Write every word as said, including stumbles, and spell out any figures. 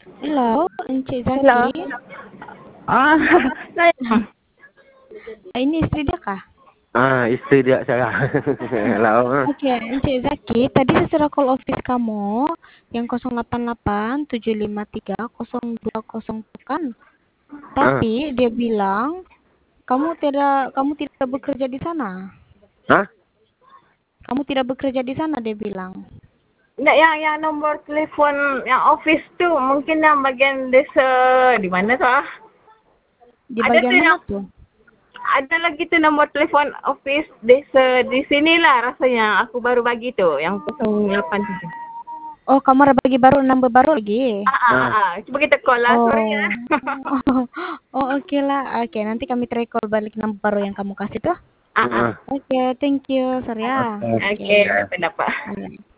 Hello, Encik Hello. Zaki. Ah, saya. Ah, Ini isteri dia kah? Ah, isteri dia saya. Hello. Okey, Encik Zaki, tadi saya sudah call office kamu yang kosong lapan lapan tujuh lima tiga kosong dua kosong tu kan. Ah. Tapi dia bilang kamu tidak kamu tidak bekerja di sana. Hah? Kamu tidak bekerja di sana, dia bilang. Enggak, yang yang nombor telefon yang office tu mungkin yang bagian desa di mana tu ah? Di Ada bagian tu mana yang tuh? ada lagi tu nombor telefon office desa di sinilah rasanya aku baru bagi tu yang kosong lapan tujuh. Oh, kamu ada bagi baru nombor baru lagi? Ah, ah, ah, ah. Cuba kita call lah, sorry ya. Oh, oh oke lah. Oke, nanti kami try call balik nomor baru yang kamu kasih tuh. Ah, ah. Ah. Oke, thank you, Surya. Oke. Okey, dapat dapat. Oke.